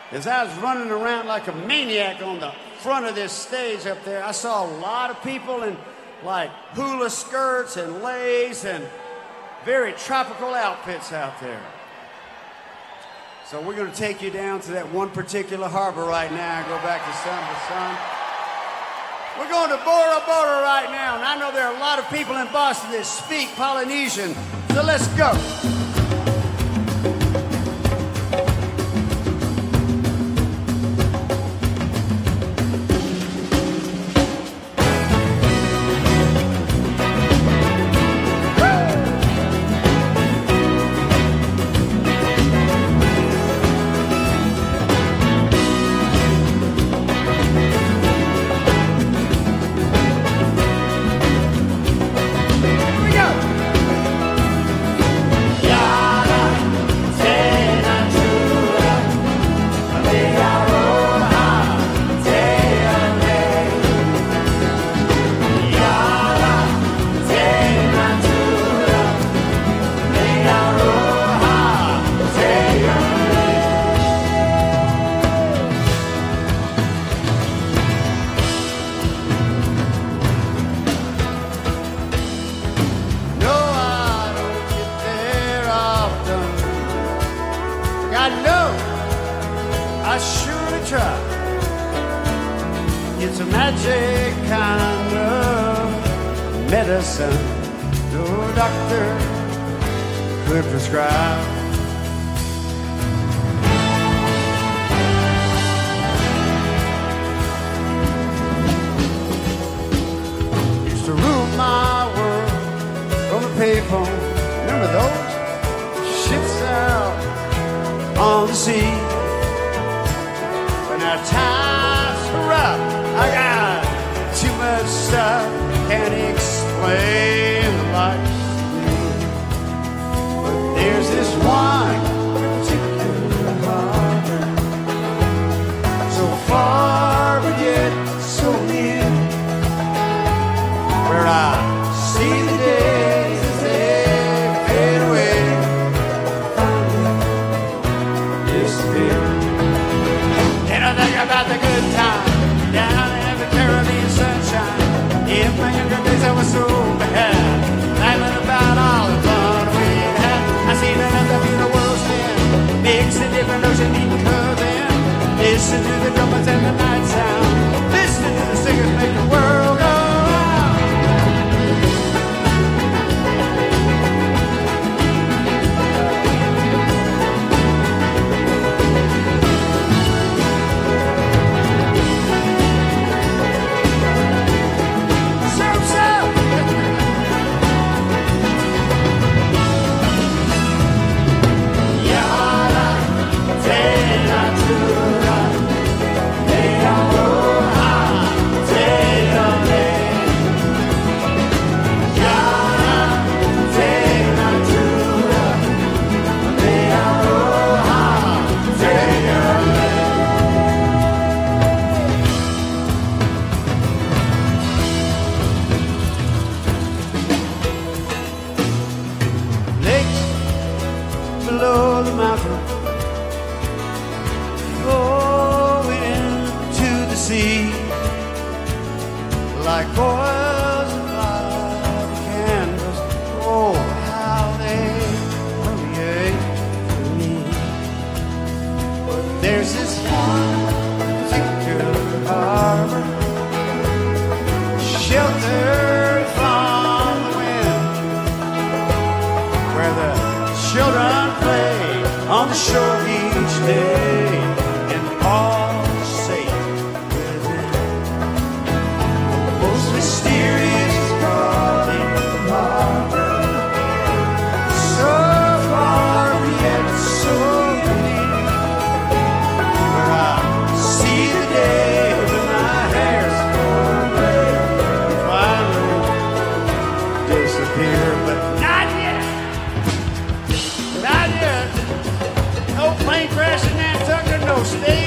As I was running around like a maniac on the front of this stage up there, I saw a lot of people in like hula skirts and leis and very tropical outfits out there. So we're going to take you down to that one particular harbor right now and go back to sun to sun. We're going to Bora Bora right now, and I know there are a lot of people in Boston that speak Polynesian, so let's go. Plane crash in Nantucket, no state.